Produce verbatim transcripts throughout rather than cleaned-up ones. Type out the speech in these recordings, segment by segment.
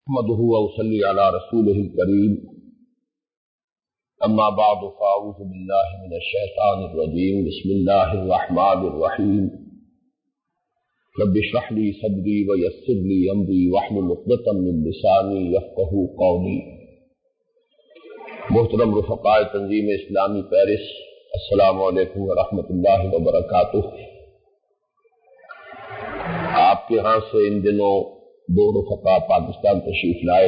احمدہ واصلی علی رسولہ الکریم اما بعد فاعوذ باللہ من الشیطان الرجیم بسم اللہ الرحمن الرحیم رب اشرح لی صدری ویسر لی امری واحلل عقدۃ من لسانی یفقہوا قولی۔ محترم رفقائے تنظیم اسلامی پیرس، السلام علیکم ورحمۃ اللہ وبرکاتہ۔ آپ کے ہاں سے ان دنوں دو رفقا پاکستان تشریف لائے۔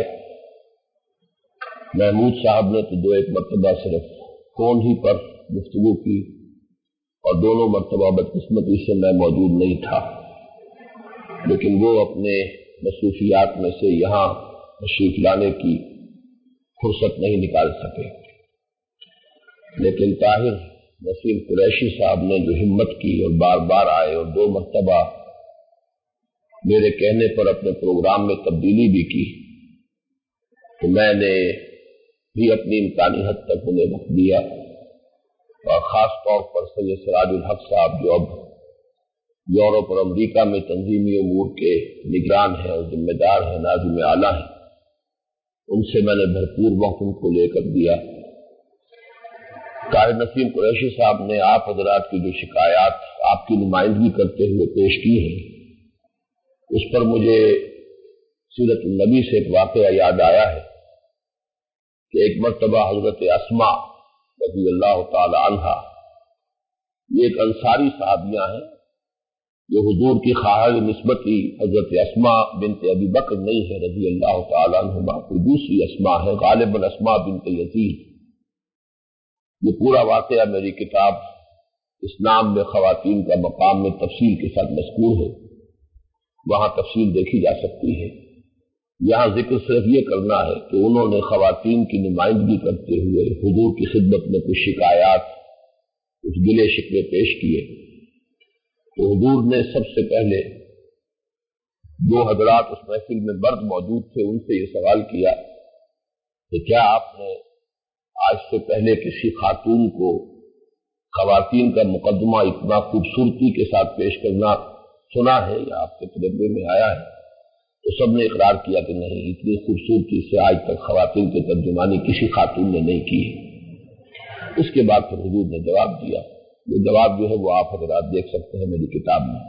محمود صاحب نے تو دو ایک مرتبہ صرف فون ہی پر گفتگو کی اور دونوں مرتبہ بدقسمتی سے میں موجود نہیں تھا، لیکن وہ اپنے مصروفیات میں سے یہاں تشریف لانے کی فرصت نہیں نکال سکے۔ لیکن طاہر نسیم قریشی صاحب نے جو ہمت کی اور بار بار آئے اور دو مرتبہ میرے کہنے پر اپنے پروگرام میں تبدیلی بھی کی، تو میں نے بھی اپنی امکانی حد تک انہیں وقت دیا، اور خاص طور پر سید سراج الحق صاحب جو اب یورپ اور امریکہ میں تنظیمی امور کے نگران ہیں اور ذمہ دار ہیں، ناظم اعلیٰ ہیں، ان سے میں نے بھرپور وقت ان کو لے کر دیا۔ طاہر نسیم قریشی صاحب نے آپ حضرات کی جو شکایات آپ کی نمائندگی کرتے ہوئے پیش کی ہیں، اس پر مجھے سیرت النبی سے ایک واقعہ یاد آیا ہے کہ ایک مرتبہ حضرت اسماء رضی اللہ تعالی عنہا، یہ ایک انصاری صحابیہ ہیں جو حضور کی خواہر نسبتی حضرت اسماء بنت ابی بکر نہیں ہے رضی اللہ تعالی عنہما، کوئی دوسری اسماء ہے، غالباً اسماء بنت یزید۔ یہ پورا واقعہ میری کتاب اسلام میں خواتین کا مقام میں تفصیل کے ساتھ مذکور ہے، وہاں تفصیل دیکھی جا سکتی ہے۔ یہاں ذکر صرف یہ کرنا ہے کہ انہوں نے خواتین کی نمائندگی کرتے ہوئے حضور کی خدمت میں کچھ شکایات، کچھ گلے شکوے پیش کیے، تو حضور نے سب سے پہلے دو حضرات اس محفل میں مرد موجود تھے، ان سے یہ سوال کیا کہ کیا آپ نے آج سے پہلے کسی خاتون کو خواتین کا مقدمہ اتنا خوبصورتی کے ساتھ پیش کرنا سنا ہے یا آپ کے تجربے میں آیا ہے؟ تو سب نے اقرار کیا کہ نہیں، اتنی خوبصورتی سے آج تک خواتین کی ترجمانی کسی خاتون نے نہیں کی ہے۔ اس کے بعد پھر حضور نے جواب دیا، یہ جواب جو ہے وہ آپ حضرات دیکھ سکتے ہیں میری کتاب میں۔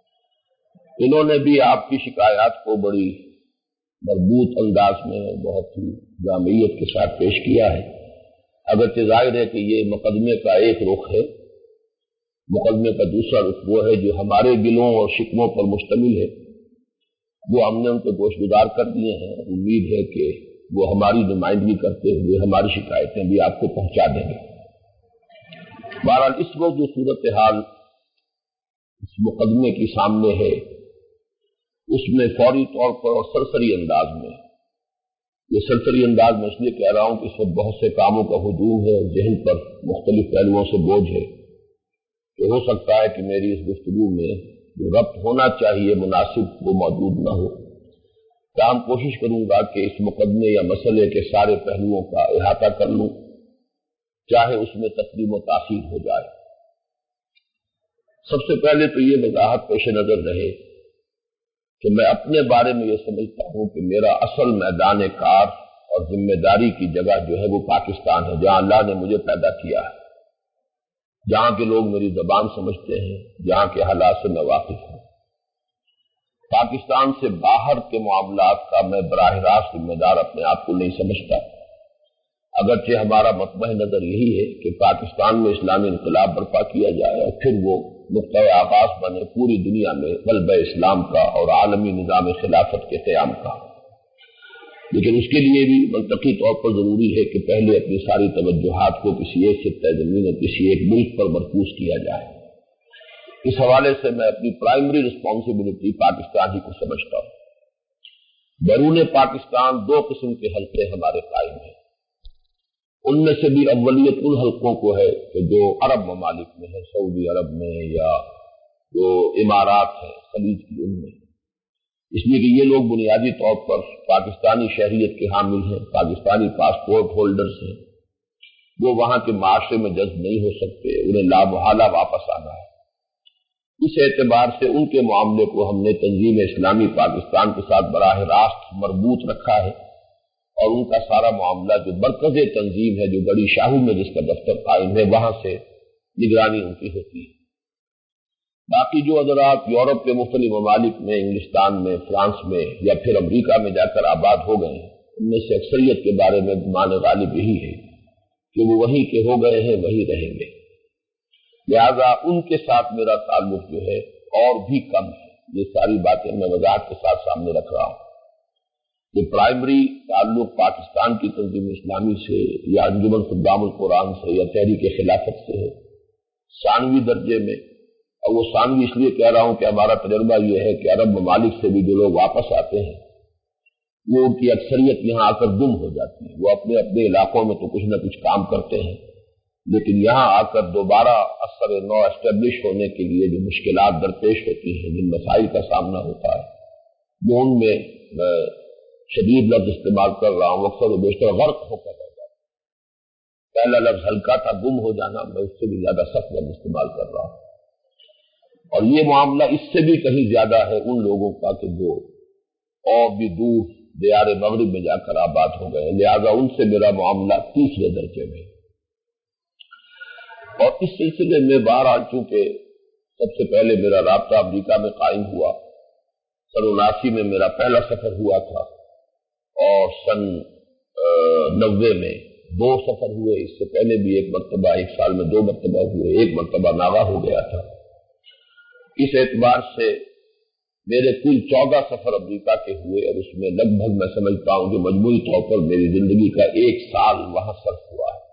انہوں نے بھی آپ کی شکایات کو بڑی مربوط انداز میں بہت ہی جامعیت کے ساتھ پیش کیا ہے۔ اگرچہ ظاہر ہے کہ یہ مقدمے کا ایک رخ ہے، مقدمے کا دوسرا رخ وہ ہے جو ہمارے گلوں اور شکووں پر مشتمل ہے، وہ ہم نے ان کو گوش گزار کر دیے ہیں۔ امید ہے کہ وہ ہماری نمائندگی کرتے ہوئے ہماری شکایتیں بھی آپ کو پہنچا دیں گے۔ بہرحال اس وقت جو صورتحال اس مقدمے کی سامنے ہے، اس میں فوری طور پر اور سرسری انداز میں، یہ سرسری انداز میں اس لیے کہہ رہا ہوں کہ اس وقت بہت سے کاموں کا ہجوم ہے اور ذہن پر مختلف پہلوؤں سے بوجھ ہے، تو ہو سکتا ہے کہ میری اس گفتگو میں جو ربط ہونا چاہیے مناسب وہ موجود نہ ہو۔ تاہم کوشش کروں گا کہ اس مقدمے یا مسئلے کے سارے پہلوؤں کا احاطہ کر لوں، چاہے اس میں تقدیم و تاخیر ہو جائے۔ سب سے پہلے تو یہ وضاحت پیش نظر رہے کہ میں اپنے بارے میں یہ سمجھتا ہوں کہ میرا اصل میدان کار اور ذمہ داری کی جگہ جو ہے وہ پاکستان ہے، جہاں اللہ نے مجھے پیدا کیا ہے، جہاں کے لوگ میری زبان سمجھتے ہیں، جہاں کے حالات سے میں واقف ہوں۔ پاکستان سے باہر کے معاملات کا میں براہ راست ذمہ دار اپنے آپ کو نہیں سمجھتا، اگرچہ ہمارا مطمئن نظر یہی ہے کہ پاکستان میں اسلامی انقلاب برپا کیا جائے اور پھر وہ نقطۂ آغاز بنے پوری دنیا میں غلبہ اسلام کا اور عالمی نظام خلافت کے قیام کا۔ لیکن اس کے لیے بھی منطقی طور پر ضروری ہے کہ پہلے اپنی ساری توجہات کو کسی ایک خطہ زمین اور کسی ایک ملک پر مرکوز کیا جائے۔ اس حوالے سے میں اپنی پرائمری رسپانسبلٹی پاکستان ہی کو سمجھتا ہوں۔ بیرون پاکستان دو قسم کے حلقے ہمارے قائم ہیں، ان میں سے بھی اولیت ان حلقوں کو ہے کہ جو عرب ممالک میں ہے، سعودی عرب میں یا جو امارات ہیں خلیج کی، ان میں، اس لیے کہ یہ لوگ بنیادی طور پر پاکستانی شہریت کے حامل ہیں، پاکستانی پاسپورٹ ہولڈرز ہیں، وہ وہاں کے معاشرے میں جذب نہیں ہو سکتے، انہیں لا محالہ واپس آنا ہے۔ اس اعتبار سے ان کے معاملے کو ہم نے تنظیم اسلامی پاکستان کے ساتھ براہ راست مربوط رکھا ہے، اور ان کا سارا معاملہ جو مرکز تنظیم ہے، جو بڑی شاہو میں جس کا دفتر قائم ہے، وہاں سے نگرانی ان کی ہوتی ہے۔ باقی جو حضرات یورپ کے مختلف ممالک میں، انگلستان میں، فرانس میں یا پھر امریکہ میں جا کر آباد ہو گئے ہیں، ان میں سے اکثریت کے بارے میں گمان غالب یہی ہے کہ وہ وہیں کے ہو گئے ہیں، وہی رہیں گے، لہذا ان کے ساتھ میرا تعلق جو ہے اور بھی کم ہے۔ یہ ساری باتیں میں وضاحت کے ساتھ سامنے رکھ رہا ہوں کہ پرائمری تعلق پاکستان کی تنظیم اسلامی سے یا انجمن خدام القرآن سے یا تحریک خلافت سے ہے ثانوی درجے میں، اور وہ ثانوی اس لیے کہہ رہا ہوں کہ ہمارا تجربہ یہ ہے کہ عرب ممالک سے بھی جو لوگ واپس آتے ہیں وہ ان کی اکثریت یہاں آ کر گم ہو جاتی ہے۔ وہ اپنے اپنے علاقوں میں تو کچھ نہ کچھ کام کرتے ہیں، لیکن یہاں آ کر دوبارہ اثر نو اسٹیبلش ہونے کے لیے جو مشکلات درپیش ہوتی ہیں، جن مسائل کا سامنا ہوتا ہے، وہ ان میں میں شدید لفظ استعمال کر رہا ہوں، اکثر و بیشتر غرق ہو کر رہ جاتا ہے۔ پہلا لفظ ہلکا تھا، گم ہو جانا، میں اس سے بھی زیادہ سخت لفظ استعمال کر رہا ہوں، اور یہ معاملہ اس سے بھی کہیں زیادہ ہے ان لوگوں کا کہ جو اور بھی دور دیار مغرب میں جا کر آباد ہو گئے، لہذا ان سے میرا معاملہ تیسرے درجے میں۔ اور اس سلسلے میں بہرحال چونکہ سب سے پہلے میرا رابطہ امریکہ میں قائم ہوا، سن اناسی میں میرا پہلا سفر ہوا تھا، اور سن نوے میں دو سفر ہوئے، اس سے پہلے بھی ایک مرتبہ، ایک سال میں دو مرتبہ ہوئے، ایک مرتبہ ناغا ہو گیا تھا۔ اس اعتبار سے میرے کل چودہ سفر امریکہ کے ہوئے، اور اس میں لگ بھگ میں سمجھتا ہوں کہ مجموعی طور پر میری زندگی کا ایک سال وہاں صرف ہوا ہے۔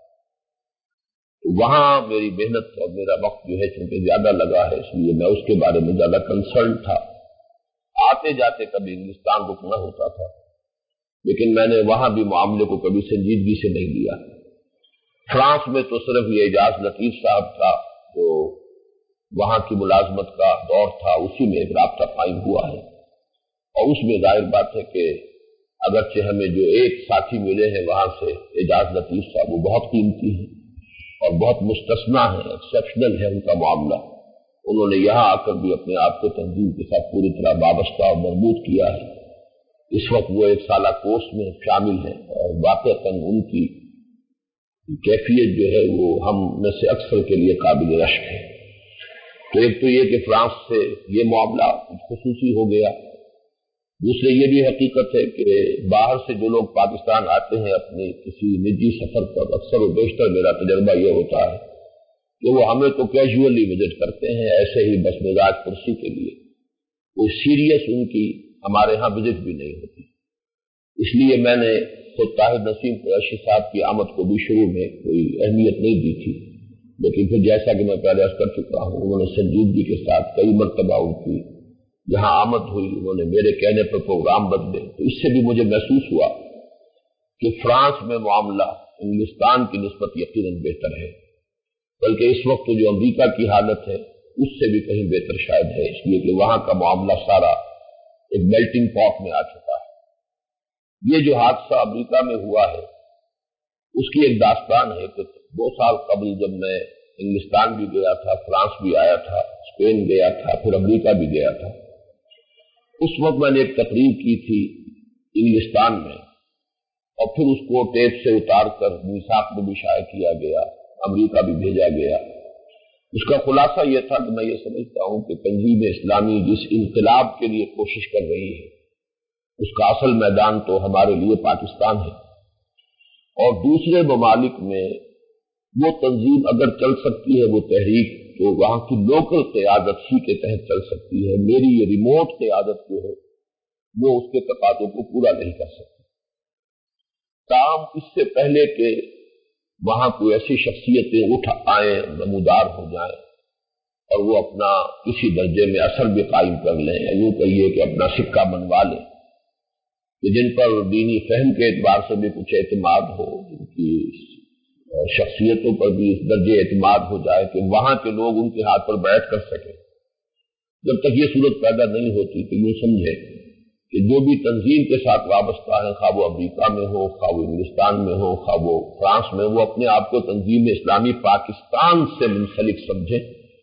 وہاں میری محنت اور میرا وقت جو ہے چونکہ زیادہ لگا ہے، اس لیے میں اس کے بارے میں زیادہ کنسرن تھا۔ آتے جاتے کبھی انگلستان رکنا ہوتا تھا، لیکن میں نے وہاں بھی معاملے کو کبھی سنجیدگی سے نہیں لیا۔ فرانس میں تو صرف یہ اعجاز لطیف صاحب تھا جو وہاں کی ملازمت کا دور تھا، اسی میں ایک رابطہ قائم ہوا ہے، اور اس میں ظاہر بات ہے کہ اگرچہ ہمیں جو ایک ساتھی ملے ہیں وہاں سے اعجاز لطیف صاحب، وہ بہت قیمتی ہیں اور بہت مستثنا ہے، ایکسیپشنل ہے ان کا معاملہ۔ انہوں نے یہاں آ کر بھی اپنے آپ کو تنظیم کے ساتھ پوری طرح وابستہ اور مربوط کیا ہے۔ اس وقت وہ ایک سالہ کورس میں شامل ہیں، اور واقعتاً ان کی کیفیت جو ہے وہ ہم میں سے اکثر کے لیے قابل رشک ہے۔ تو ایک تو یہ کہ فرانس سے یہ معاملہ خصوصی ہو گیا، دوسرے یہ بھی حقیقت ہے کہ باہر سے جو لوگ پاکستان آتے ہیں اپنے کسی نجی سفر پر، اکثر و بیشتر میرا تجربہ یہ ہوتا ہے کہ وہ ہمیں تو کیجولی وزٹ کرتے ہیں، ایسے ہی بس مزاج پرسی کے لیے، کوئی سیریس ان کی ہمارے ہاں وزٹ بھی نہیں ہوتی۔ اس لیے میں نے خود طاہر نسیم قریشی صاحب کی آمد کو بھی شروع میں کوئی اہمیت نہیں دی تھی، لیکن پھر جیسا کہ میں پہلے عرض کر چکا ہوں، انہوں نے سنجیدگی کے ساتھ کئی مرتبہ ان کی جہاں آمد ہوئی، انہوں نے میرے کہنے پر پروگرام بدلے، تو اس سے بھی مجھے محسوس ہوا کہ فرانس میں معاملہ انگلستان کی نسبت یقیناً بہتر ہے، بلکہ اس وقت جو امریکہ کی حالت ہے اس سے بھی کہیں بہتر شاید ہے، اس لیے کہ وہاں کا معاملہ سارا ایک میلٹنگ پاٹ میں آ چکا ہے۔ یہ جو حادثہ امریکہ میں ہوا ہے اس کی ایک داستان ہے کہ دو سال قبل جب میں انگلستان بھی گیا تھا، فرانس بھی آیا تھا، اسپین گیا تھا، پھر امریکہ بھی گیا تھا، اس وقت میں نے ایک تقریر کی تھی انگلستان میں، اور پھر اس کو ٹیپ سے اتار کر میثاق میں بھی شائع کیا گیا، امریکہ بھی بھیجا گیا۔ اس کا خلاصہ یہ تھا کہ میں یہ سمجھتا ہوں کہ تنظیم اسلامی جس انقلاب کے لیے کوشش کر رہی ہے اس کا اصل میدان تو ہمارے لیے پاکستان ہے، اور دوسرے ممالک میں وہ تنظیم اگر چل سکتی ہے، وہ تحریک تو وہاں کی لوکل قیادت ہی کے تحت چل سکتی ہے۔ میری یہ ریموٹ قیادت جو ہے وہ اس کے تقاضوں کو پورا نہیں کر سکتی۔ کام اس سے پہلے کہ وہاں کوئی ایسی شخصیتیں اٹھ آئیں، نمودار ہو جائیں اور وہ اپنا کسی درجے میں اثر بھی قائم کر لیں، یا یوں کہیے کہ اپنا سکہ منوا لیں، کہ جن پر دینی فہم کے اعتبار سے بھی کچھ اعتماد ہو، جن کی شخصیتوں پر بھی اس درجے اعتماد ہو جائے کہ وہاں کے لوگ ان کے ہاتھ پر بیعت کر سکیں، جب تک یہ صورت پیدا نہیں ہوتی تو یوں سمجھے کہ جو بھی تنظیم کے ساتھ وابستہ ہیں، خواہ وہ امریکہ میں ہو، خواہ وہ انگلستان میں ہو، خواہ وہ فرانس میں، وہ اپنے آپ کو تنظیم اسلامی پاکستان سے منسلک سمجھیں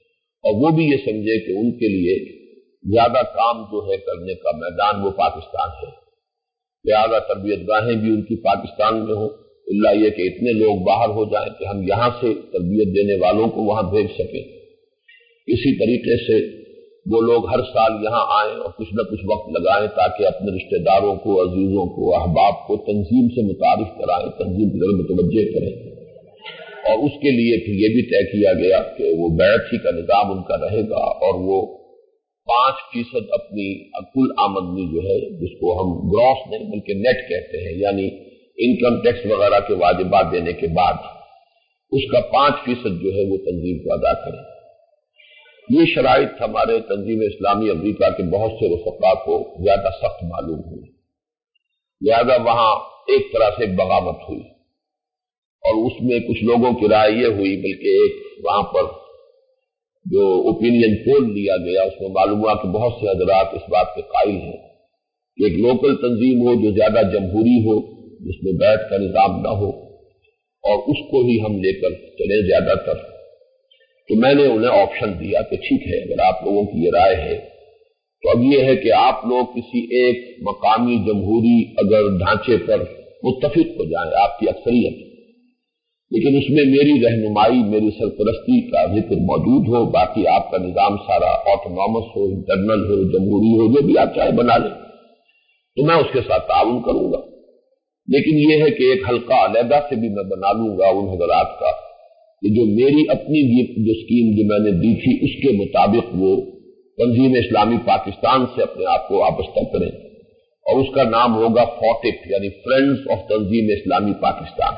اور وہ بھی یہ سمجھے کہ ان کے لیے زیادہ کام جو ہے کرنے کا میدان وہ پاکستان ہے، لہذا تربیت گاہیں بھی ان کی پاکستان میں ہوں، اللہ یہ کہ اتنے لوگ باہر ہو جائیں کہ ہم یہاں سے تربیت دینے والوں کو وہاں بھیج سکیں۔ اسی طریقے سے وہ لوگ ہر سال یہاں آئیں اور کچھ نہ کچھ وقت لگائیں تاکہ اپنے رشتہ داروں کو، عزیزوں کو، احباب کو تنظیم سے متعارف کرائیں، تنظیم کی طرف متوجہ کریں۔ اور اس کے لیے پھر یہ بھی طے کیا گیا کہ وہ بیعت ہی کا نظام ان کا رہے گا، اور وہ پانچ فیصد اپنی کل آمدنی جو ہے، جس کو ہم گراس نہیں بلکہ نیٹ کہتے ہیں، یعنی انکم ٹیکس وغیرہ کے واجبات دینے کے بعد اس کا پانچ فیصد جو ہے وہ تنظیم کو ادا کریں۔ یہ شرائط ہمارے تنظیم اسلامی امریکہ کے بہت سے رفقا کو زیادہ سخت معلوم ہوئی، لہذا وہاں ایک طرح سے بغاوت ہوئی، اور اس میں کچھ لوگوں کی رائے یہ ہوئی، بلکہ ایک وہاں پر جو اوپینین پول لیا گیا اس میں معلوم ہوا کہ بہت سے حضرات اس بات کے قائل ہیں کہ ایک لوکل تنظیم ہو جو زیادہ جمہوری ہو، جس میں بیعت کا نظام نہ ہو، اور اس کو ہی ہم لے کر چلیں زیادہ تر۔ تو میں نے انہیں آپشن دیا کہ ٹھیک ہے، اگر آپ لوگوں کی یہ رائے ہے تو اب یہ ہے کہ آپ لوگ کسی ایک مقامی جمہوری اگر ڈھانچے پر متفق ہو جائیں، آپ کی اکثریت، لیکن اس میں میری رہنمائی، میری سرپرستی کا ذکر موجود ہو، باقی آپ کا نظام سارا آٹونامس ہو، انٹرنل ہو، جمہوری ہو، جو بھی آپ چاہے بنا لیں، تو میں اس کے ساتھ تعاون کروں گا۔ لیکن یہ ہے کہ ایک حلقہ علیحدہ سے بھی میں بنا لوں گا ان حضرات کا کہ جو میری اپنی جو اسکیم جو میں نے دی تھی اس کے مطابق وہ تنظیم اسلامی پاکستان سے اپنے آپ کو وابستہ کریں، اور اس کا نام ہوگا فوٹک، یعنی فرینڈز آف تنظیم اسلامی پاکستان۔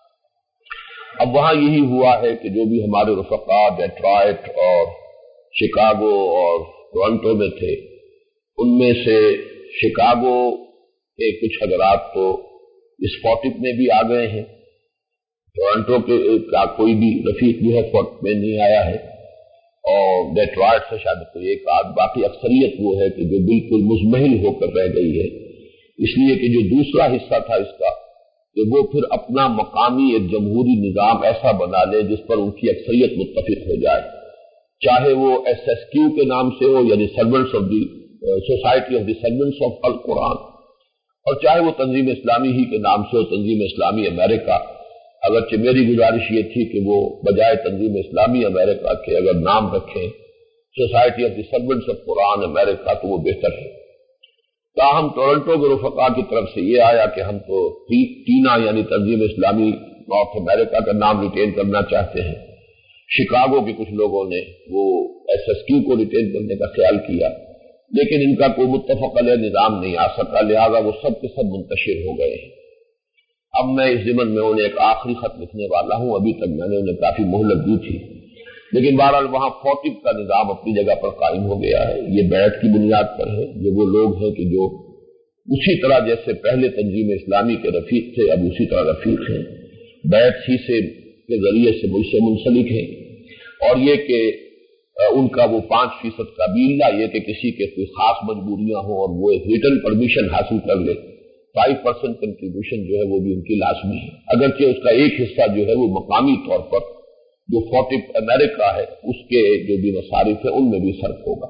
اب وہاں یہی ہوا ہے کہ جو بھی ہمارے رفقا ڈیٹرائٹ اور شکاگو اور ٹورنٹو میں تھے، ان میں سے شکاگو کے کچھ حضرات تو اس فوٹک میں بھی آ گئے ہیں، ٹورنٹو کے کا کوئی بھی رفیق جو ہے فوٹک میں نہیں آیا ہے، اور ڈیٹرائٹ سے شاید کوئی ایک آدھ، باقی اکثریت وہ ہے کہ جو بالکل مزمحل ہو کر رہ گئی ہے، اس لیے کہ جو دوسرا حصہ تھا اس کا کہ وہ پھر اپنا مقامی ایک جمہوری نظام ایسا بنا لے جس پر ان کی اکثریت متفق ہو جائے، چاہے وہ ایس ایس کیو کے نام سے ہو، یعنی servants of the society of the servants of القرآن، اور چاہے وہ تنظیم اسلامی ہی کے نام سے ہو، تنظیم اسلامی امریکہ۔ اگرچہ میری گزارش یہ تھی کہ وہ بجائے تنظیم اسلامی امریکہ کے اگر نام رکھیں society of the servants of قرآن امریکہ تو وہ بہتر ہے۔ تاہم ٹورنٹو کے رفقا کی طرف سے یہ آیا کہ ہم تو ٹینا یعنی تنظیم اسلامی نارتھ امریکہ کا نام ریٹین کرنا چاہتے ہیں۔ شکاگو کے کچھ لوگوں نے وہ ایس ایس کیو کو ریٹین کرنے کا خیال کیا، لیکن ان کا کوئی متفق علیہ نظام نہیں آ سکا، لہذا وہ سب کے سب منتشر ہو گئے ہیں۔ اب میں اس ضمن میں انہیں ایک آخری خط لکھنے والا ہوں، ابھی تک میں نے انہیں کافی مہلت دی تھی، لیکن بہرحال وہاں فوٹک کا نظام اپنی جگہ پر قائم ہو گیا ہے۔ یہ بیعت کی بنیاد پر ہے، یہ وہ لوگ ہیں کہ جو اسی طرح جیسے پہلے تنظیم اسلامی کے رفیق تھے اب اسی طرح رفیق ہیں، بیعت ہی سے کے ذریعے سے مجھ سے منسلک ہیں، اور یہ کہ ان کا وہ پانچ فیصد کا بھی اللہ یہ کہ کسی کے کوئی خاص مجبوریاں ہوں اور وہ ایک ریٹن پرمیشن حاصل کر لے، فائیو پرسینٹ کنٹریبیوشن جو ہے وہ بھی ان کی لازمی ہے، اگرچہ اس کا ایک حصہ جو ہے وہ مقامی طور پر جو فوٹک امریکہ ہے اس کے جو بھی مصارف ہیں ان میں بھی صرف ہوگا۔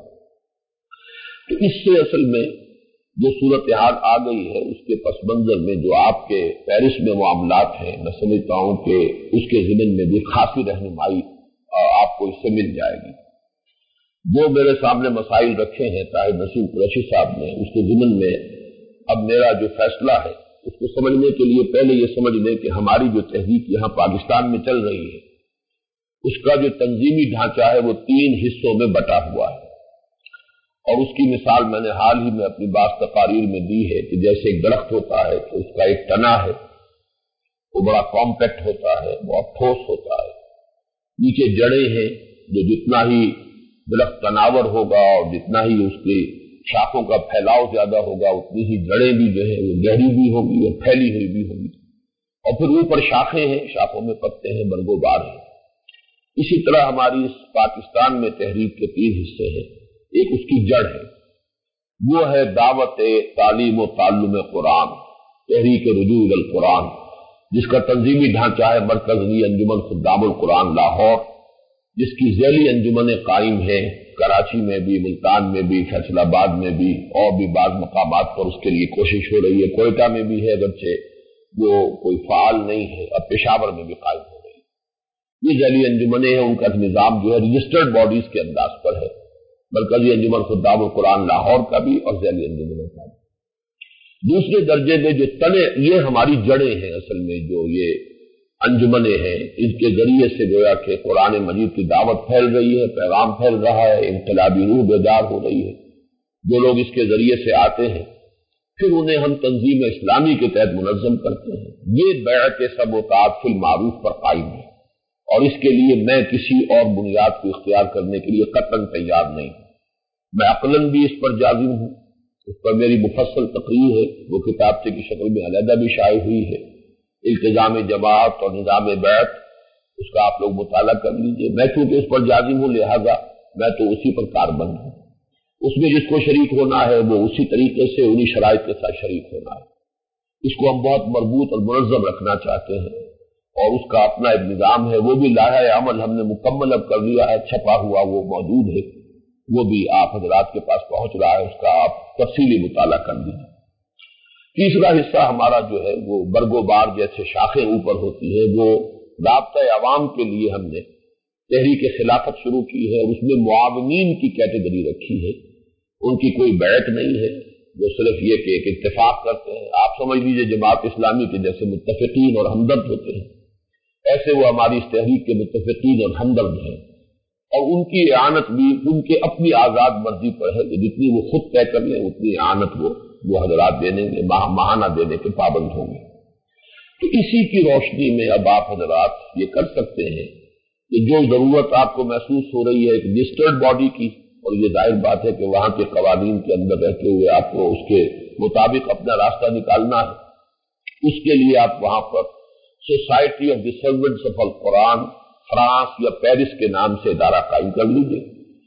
تو اس سے اصل میں جو صورتحال آ گئی ہے اس کے پس منظر میں جو آپ کے پیرس میں معاملات ہیں، میں سمجھتا ہوں کہ اس کے ضمن میں بھی خاصی رہنمائی آپ کو اس سے مل جائے گی۔ جو میرے سامنے مسائل رکھے ہیں طاہر نسیم قریشی صاحب نے، اس کے ضمن میں اب میرا جو فیصلہ ہے اس کو سمجھنے کے لیے پہلے یہ سمجھ لیں کہ ہماری جو تحریک یہاں پاکستان میں چل رہی ہے اس کا جو تنظیمی ڈھانچہ ہے وہ تین حصوں میں بٹا ہوا ہے، اور اس کی مثال میں نے حال ہی میں اپنی بعض تقاریر میں دی ہے کہ جیسے ایک درخت ہوتا ہے تو اس کا ایک تنا ہے، وہ بڑا کمپیکٹ ہوتا ہے، بہت ٹھوس ہوتا ہے، نیچے جڑیں ہیں جو جتنا ہی درخت تناور ہوگا اور جتنا ہی اس کی شاخوں کا پھیلاؤ زیادہ ہوگا اتنی ہی جڑیں بھی جو ہے وہ گہری بھی ہوں گی اور پھیلی ہوئی بھی ہوں گی، اور پھر اوپر شاخیں ہیں، شاخوں میں پتے ہیں، برگو بار ہیں۔ اسی طرح ہماری اس پاکستان میں تحریک کے تین حصے ہیں، ایک اس کی جڑ ہے، وہ ہے دعوت تعلیم و تعلم قرآن، تحریک رجوع القرآن، جس کا تنظیمی ڈھانچہ ہے مرکزی انجمن خدام القرآن لاہور، جس کی ذیلی انجمنیں قائم ہیں کراچی میں بھی، ملتان میں بھی، فیصل آباد میں بھی، اور بھی بعض مقامات پر اس کے لیے کوشش ہو رہی ہے، کوئٹہ میں بھی ہے اگرچہ وہ کوئی فعال نہیں ہے، اب پشاور میں بھی قائم ہو رہی ہے۔ یہ ذیلی انجمنیں ہیں، ان کا نظام جو ہے رجسٹرڈ باڈیز کے انداز پر ہے، مرکزی انجمن خطاب القرآن لاہور کا بھی اور ذیلی انجمنوں کا بھی۔ دوسرے درجے میں جو تنے، یہ ہماری جڑیں ہیں اصل میں، جو یہ انجمنیں ہیں، ان کے ذریعے سے گویا کہ قرآن مجید کی دعوت پھیل رہی ہے، پیغام پھیل رہا ہے، انقلابی روح بیدار ہو رہی ہے۔ جو لوگ اس کے ذریعے سے آتے ہیں پھر انہیں ہم تنظیم اسلامی کے تحت منظم کرتے ہیں۔ یہ بیعت سب و طاعت فی المعروف پر قائم ہے، اور اس کے لیے میں کسی اور بنیاد کو اختیار کرنے کے لیے قطعاً تیار نہیں ہوں۔ میں عقلاً بھی اس پر جازم ہوں، اس پر میری مفصل تقریر ہے، وہ کتابچے کی شکل میں علیحدہ بھی شائع ہوئی ہے، التزام جماعت اور نظام بیعت، اس کا آپ لوگ مطالعہ کر لیجئے۔ میں چونکہ اس پر جازم ہوں لہذا میں تو اسی پر کاربند ہوں۔ اس میں جس کو شریک ہونا ہے وہ اسی طریقے سے انہی شرائط کے ساتھ شریک ہونا ہے۔ اس کو ہم بہت مربوط اور منظم رکھنا چاہتے ہیں، اور اس کا اپنا ایک نظام ہے، وہ بھی لائحہ عمل ہم نے مکمل اب کر لیا ہے، چھپا ہوا وہ موجود ہے، وہ بھی آپ حضرات کے پاس پہنچ رہا ہے، اس کا آپ تفصیلی مطالعہ کر لیجیے۔ تیسرا حصہ ہمارا جو ہے وہ برگ و بار جیسے شاخیں اوپر ہوتی ہے، وہ رابطہ عوام کے لیے ہم نے تحریک خلافت شروع کی ہے، اور اس میں معاونین کی کیٹیگری رکھی ہے۔ ان کی کوئی بیعت نہیں ہے، وہ صرف یہ کہ ایک اتفاق کرتے ہیں۔ آپ سمجھ لیجیے جماعت اسلامی کے جیسے متفقین اور ہمدرد ہوتے ہیں، ایسے وہ ہماری اس تحریک کے متفقین اور ہمدرد ہیں، اور ان کی اعانت بھی ان کے اپنی آزاد مرضی پر ہے کہ جتنی وہ خود طے کر لیں اتنی اعانت وہ وہ حضرات دینے گے، ماہ ماہانہ دینے کے پابند ہوں گے۔ تو اسی کی روشنی میں اب آپ حضرات یہ کر سکتے ہیں کہ جو ضرورت آپ کو محسوس ہو رہی ہے ایک رجسٹرڈ باڈی کی، اور یہ ظاہر بات ہے کہ وہاں کے قوانین کے اندر رہتے ہوئے آپ کو اس کے مطابق اپنا راستہ نکالنا ہے، اس کے لیے آپ وہاں پر society of the servants of القرآن فرانس یا پیرس کے نام سے ادارہ قائم کر لیجیے۔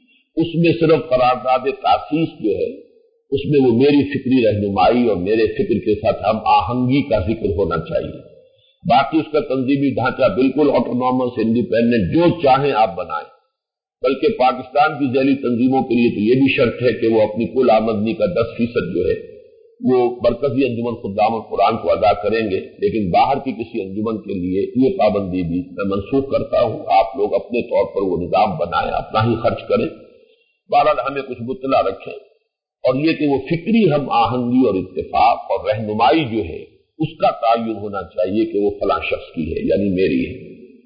اس میں صرف قرارداد تاسیس جو ہے اس میں وہ میری فکری رہنمائی اور میرے فکر کے ساتھ ہم آہنگی کا ذکر ہونا چاہیے۔ باقی اس کا تنظیمی ڈھانچہ بالکل آٹونومس انڈیپینڈنٹ جو چاہیں آپ بنائیں، بلکہ پاکستان کی ذیلی تنظیموں کے لیے تو یہ بھی شرط ہے کہ وہ اپنی کل آمدنی کا دس فیصد جو ہے وہ مرکزی انجمن خدام القرآن کو ادا کریں گے، لیکن باہر کی کسی انجمن کے لیے یہ پابندی بھی میں منسوخ کرتا ہوں۔ آپ لوگ اپنے طور پر وہ نظام بنائیں، اپنا ہی خرچ کریں، بہرحال ہمیں کچھ مطلع رکھیں، اور یہ کہ وہ فکری ہم آہنگی اور اتفاق اور رہنمائی جو ہے اس کا تعین ہونا چاہیے کہ وہ فلاں شخص کی ہے، یعنی میری ہے۔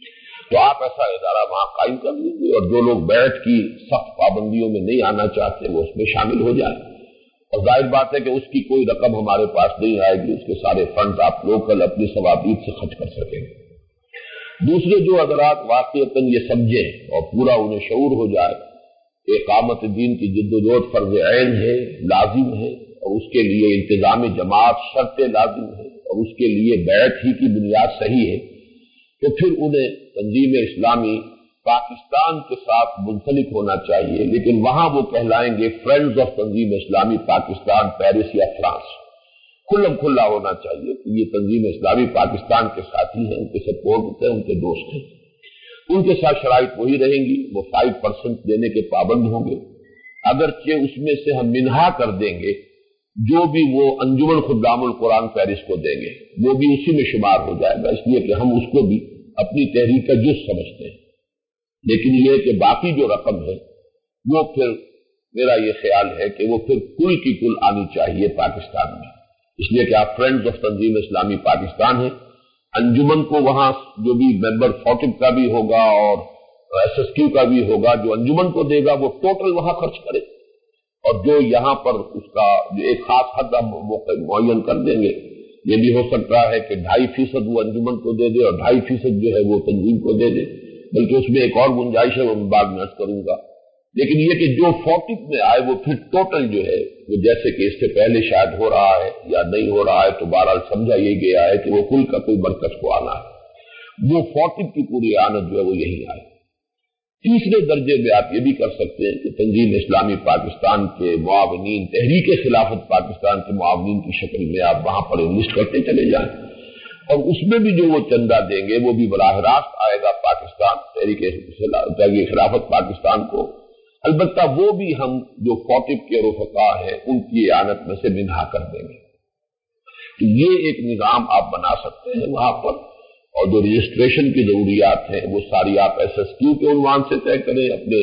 تو آپ ایسا ادارہ وہاں قائم کر لیجیے، اور جو لوگ بیعت کی سخت پابندیوں میں نہیں آنا چاہتے وہ اس میں شامل ہو جائیں، اور ظاہر بات ہے کہ اس کی کوئی رقم ہمارے پاس نہیں آئے گی، اس کے سارے فنڈز آپ لوکل اپنی ثوابیت سے خرچ کر سکیں گے۔ دوسرے جو حضرات واقعتاً یہ سمجھیں اور پورا انہیں شعور ہو جائے کہ اقامت دین کی جد و جہد فرض عین ہے، لازم ہے، اور اس کے لیے التزام جماعت شرط لازم ہے، اور اس کے لیے بیعت ہی کی بنیاد صحیح ہے، تو پھر انہیں تنظیم اسلامی پاکستان کے ساتھ منسلک ہونا چاہیے، لیکن وہاں وہ کہلائیں گے friends of Tanzeem Islami Pakistan Paris یا فرانس۔ کھلم کھلا ہونا چاہیے کہ یہ تنظیم اسلامی پاکستان کے ساتھی ہیں، ان کے سپورٹ ہیں، ان کے دوست ہیں، ان کے ساتھ شرائط وہی رہیں گی، وہ فائیو پرسنٹ دینے کے پابند ہوں گے، اگرچہ اس میں سے ہم منہا کر دیں گے جو بھی وہ انجمن خدام القرآن پیرس کو دیں گے، وہ بھی اسی میں شمار ہو جائے گا، اس لیے کہ ہم اس کو بھی اپنی تحریک کا جز سمجھتے ہیں، لیکن یہ کہ باقی جو رقم ہے وہ پھر میرا یہ خیال ہے کہ وہ پھر کل کی کل آنی چاہیے پاکستان میں، اس لیے کہ آپ فرینڈز آف تنظیم اسلامی پاکستان ہیں، انجمن کو وہاں جو بھی ممبر فوٹب کا بھی ہوگا اور ایس ایس کیو کا بھی ہوگا، جو انجمن کو دے گا وہ ٹوٹل وہاں خرچ کرے، اور جو یہاں پر اس کا ایک خاص حد ہم معین کر دیں گے، یہ بھی ہو سکتا ہے کہ ڈھائی فیصد وہ انجمن کو دے دے اور ڈھائی فیصد جو ہے وہ تنظیم کو دے دے، بلکہ اس میں ایک اور گنجائش ہے وہ میں بعد میں عرض کروں گا، لیکن یہ کہ جو فوٹب میں آئے وہ پھر ٹوٹل جو ہے وہ جیسے کہ اس سے پہلے شاید ہو رہا ہے یا نہیں ہو رہا ہے، تو بہرحال سمجھا یہ گیا ہے کہ وہ کل کا کوئی مرکز کو آنا ہے، وہ فوٹب کی پوری آنت جو ہے وہ یہی آئے۔ تیسرے درجے میں آپ یہ بھی کر سکتے ہیں کہ تنظیم اسلامی پاکستان کے معاونین، تحریک خلافت پاکستان کے معاونین کی شکل میں آپ وہاں پر انلسٹ کرتے چلے جائیں، اور اس میں بھی جو وہ چندہ دیں گے وہ بھی براہ راست آئے گا پاکستان تحریک خلافت پاکستان کو. البتہ وہ بھی ہم جو فوٹپ کے رفقا ہیں ان کی اعانت میں سے منہا کر دیں گے. تو یہ ایک نظام آپ بنا سکتے ہیں وہاں پر. اور جو رجسٹریشن کی ضروریات ہیں وہ ساری آپ ایس ایس کیو کے عنوان سے طے کریں. اپنے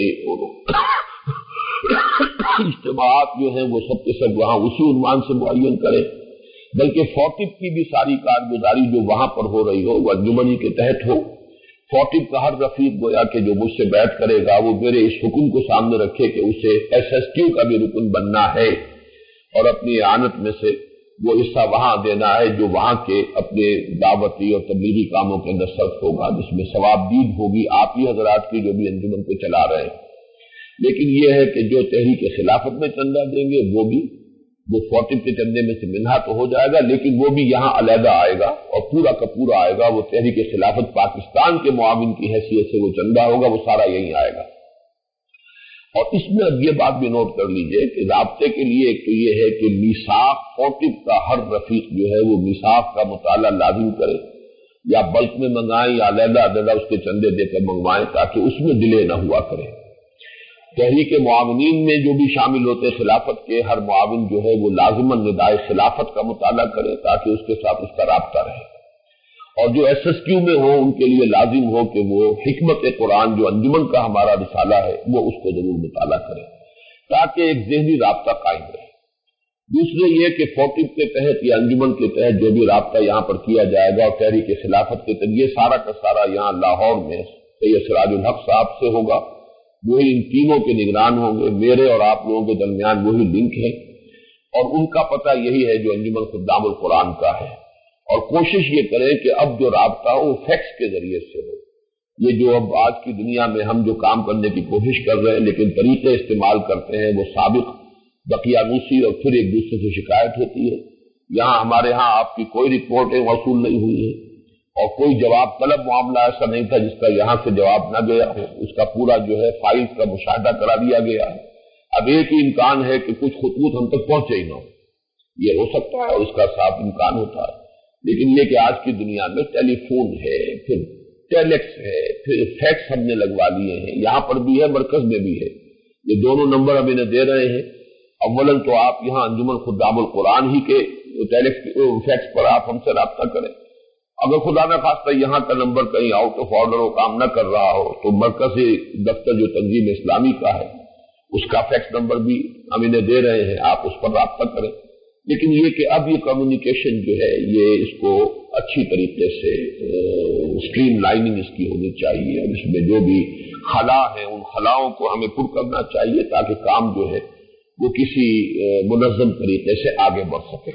اجتماعات جو ہیں وہ سب کے سب وہاں اسی عنوان سے معین کریں. بلکہ فوٹپ کی بھی ساری کارگزاری جو وہاں پر ہو رہی ہو وہ انجمنی کے تحت ہو. فوٹپ کا ہر رفیق گویا کہ جو مجھ سے بیٹھ کرے گا وہ میرے اس حکم کو سامنے رکھے کہ اسے ایس ایس کیو کا بھی رکن بننا ہے اور اپنی اعانت میں سے وہ حصہ وہاں دینا ہے جو وہاں کے اپنے دعوتی اور تبلیغی کاموں کے اندر صرف ہوگا، جس میں ثواب دید ہوگی آپ ہی حضرات کی جو بھی انجمن کو چلا رہے ہیں. لیکن یہ ہے کہ جو تحریک خلافت میں چندہ دیں گے وہ بھی وہ فوٹپ کے چندے میں سے منہا تو ہو جائے گا، لیکن وہ بھی یہاں علیحدہ آئے گا اور پورا کا پورا آئے گا. وہ تحریک خلافت پاکستان کے معاون کی حیثیت سے وہ چندہ ہوگا، وہ سارا یہیں آئے گا. اور اس میں اب یہ بات بھی نوٹ کر لیجئے کہ رابطے کے لیے ایک تو یہ ہے کہ میثاق فوٹپ کا ہر رفیق جو ہے وہ میثاق کا مطالعہ لازم کرے، یا بلک میں منگائیں یا علیحدہ علیحدہ اس کے چندے دے کر منگوائیں تاکہ اس میں ڈیلے نہ ہوا کرے. تحریک معاونین میں جو بھی شامل ہوتے خلافت کے ہر معاون جو ہے وہ لازماً ندائے خلافت کا مطالعہ کرے تاکہ اس کے ساتھ اس کا رابطہ رہے. اور جو ایس ایس کیو میں ہو ان کے لیے لازم ہو کہ وہ حکمت قرآن جو انجمن کا ہمارا رسالہ ہے وہ اس کو ضرور مطالعہ کرے تاکہ ایک ذہنی رابطہ قائم رہے. دوسرے یہ کہ فوٹپ کے تحت یا انجمن کے تحت جو بھی رابطہ یہاں پر کیا جائے گا اور تحریک خلافت کے تحت یہ سارا کا سارا یہاں لاہور میں سید سراج الحق صاحب سے ہوگا. وہی ان تینوں کے نگران ہوں گے، میرے اور آپ لوگوں کے درمیان وہی لنک ہے اور ان کا پتہ یہی ہے جو انجمن خدام القرآن کا ہے. اور کوشش یہ کریں کہ اب جو رابطہ ہو وہ فیکس کے ذریعے سے ہو. یہ جو اب آج کی دنیا میں ہم جو کام کرنے کی کوشش کر رہے ہیں لیکن طریقے استعمال کرتے ہیں وہ سابق دقیانوسی اور پھر ایک دوسرے سے شکایت ہوتی ہے. یہاں ہمارے ہاں آپ کی کوئی رپورٹیں موصول نہیں ہوئی ہیں اور کوئی جواب طلب معاملہ ایسا نہیں تھا جس کا یہاں سے جواب نہ گیا ہو. اس کا پورا جو ہے فائلز کا مشاہدہ کرا دیا گیا ہے. اب ایک ہی امکان ہے کہ کچھ خطوط ہم تک پہنچے ہی نہ ہو، یہ ہو سکتا ہے اور اس کا صاف امکان ہوتا ہے. لیکن یہ کہ آج کی دنیا میں ٹیلی فون ہے، پھر ٹیلیکس ہے، پھر فیکس ہم نے لگوا لیے ہیں، یہاں پر بھی ہے مرکز میں بھی ہے. یہ دونوں نمبر ہم انہیں دے رہے ہیں. اولاً تو آپ یہاں انجمن خدام القرآن ہی کے ٹیلیکس فیکس پر آپ ہم سے رابطہ کریں. اگر خدا نہ خواستہ یہاں کا نمبر کہیں آؤٹ آف آرڈر ہو کام نہ کر رہا ہو تو مرکزی دفتر جو تنظیم اسلامی کا ہے اس کا فیکس نمبر بھی ہم انہیں دے رہے ہیں، آپ اس پر رابطہ کریں. لیکن یہ کہ اب یہ کمیونیکیشن جو ہے یہ اس کو اچھی طریقے سے اسٹریم لائننگ اس کی ہونی چاہیے اور اس میں جو بھی خلا ہیں ان خلاؤں کو ہمیں پر کرنا چاہیے تاکہ کام جو ہے وہ کسی منظم طریقے سے آگے بڑھ سکے.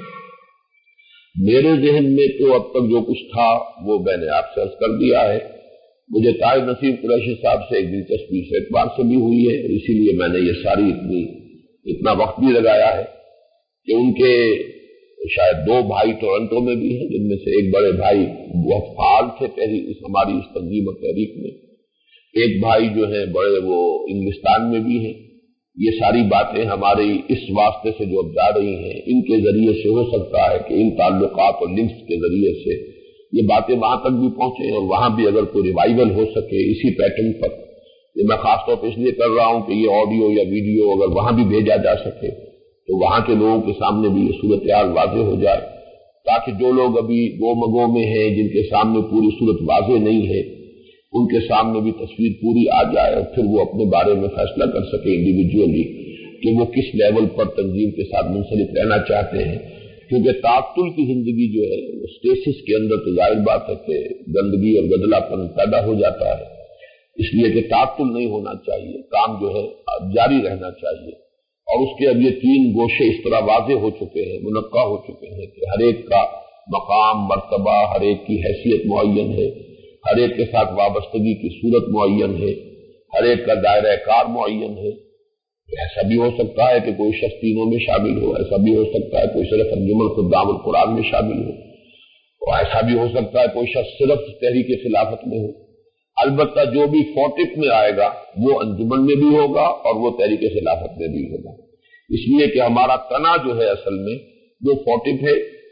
میرے ذہن میں تو اب تک جو کچھ تھا وہ میں نے آپ سے عرض کر دیا ہے. مجھے طاہر نصیر قریشی صاحب سے ایک دلچسپی اس اعتبار سے بھی ہوئی ہے، اسی لیے میں نے یہ ساری اتنی اتنا وقت بھی لگایا ہے کہ ان کے شاید دو بھائی ٹورنٹو میں بھی ہیں جن میں سے ایک بڑے بھائی بہت فعال تھے تحریک اس ہماری اس تنظیم اور تحریک میں، ایک بھائی جو ہیں بڑے وہ انگلستان میں بھی ہیں. یہ ساری باتیں ہماری اس واسطے سے جو اب جا رہی ہیں ان کے ذریعے سے ہو سکتا ہے کہ ان تعلقات اور لنکس کے ذریعے سے یہ باتیں وہاں تک بھی پہنچیں اور وہاں بھی اگر کوئی ریوائول ہو سکے اسی پیٹرن پر. یہ میں خاص طور پہ اس لیے کر رہا ہوں کہ یہ آڈیو یا ویڈیو اگر وہاں بھی بھیجا جا سکے تو وہاں کے لوگوں کے سامنے بھی یہ صورتحال واضح ہو جائے تاکہ جو لوگ ابھی دو مگوں میں ہیں جن کے سامنے پوری صورت واضح نہیں ہے ان کے سامنے بھی تصویر پوری آ جائے اور پھر وہ اپنے بارے میں فیصلہ کر سکے انڈیویجولی کہ وہ کس لیول پر تنظیم کے ساتھ منسلک رہنا چاہتے ہیں. کیونکہ تعطل کی زندگی جو ہے اسٹیسس کے اندر تو ظاہر بات ہے کہ گندگی اور گدلا پن پیدا ہو جاتا ہے، اس لیے کہ تعطل نہیں ہونا چاہیے، کام جو ہے جاری رہنا چاہیے. اور اس کے اب یہ تین گوشے اس طرح واضح ہو چکے ہیں، منقع ہو چکے ہیں کہ ہر ایک کا مقام مرتبہ، ہر ایک کی حیثیت معین ہے، ہر ایک کے ساتھ وابستگی کی صورت معین ہے، ہر ایک کا دائرہ کار معین ہے. ایسا بھی ہو سکتا ہے کہ کوئی شخص تینوں میں شامل ہو، ایسا بھی ہو سکتا ہے کوئی صرف انجمن خدام القرآن میں شامل ہو، اور ایسا بھی ہو سکتا ہے کوئی شخص صرف تحریک خلافت میں ہو. البتہ جو بھی فوٹپ میں آئے گا وہ انجمن میں بھی ہوگا اور وہ تحریک خلافت میں بھی ہوگا، اس لیے کہ ہمارا تنا جو ہے اصل میں وہ فوٹپ ہے